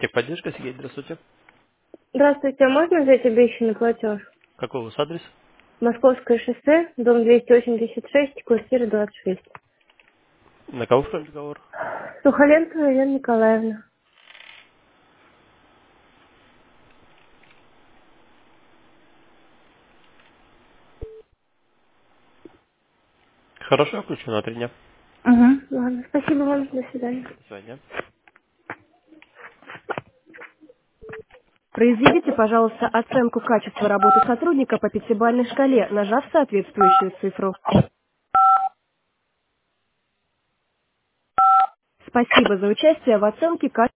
Техподдержка, Сергей, здравствуйте. Здравствуйте, а можно взять обещанный платеж? Какой у вас адрес? Московское шоссе, дом 286, квартира 26. На кого входит договор? Сухоленкова Елена Николаевна. Хорошо, я включу на 3 дня. Угу. Ладно, спасибо вам, до свидания. До свидания. Произведите, пожалуйста, оценку качества работы сотрудника по пятибалльной шкале, нажав соответствующую цифру. Спасибо за участие в оценке качества.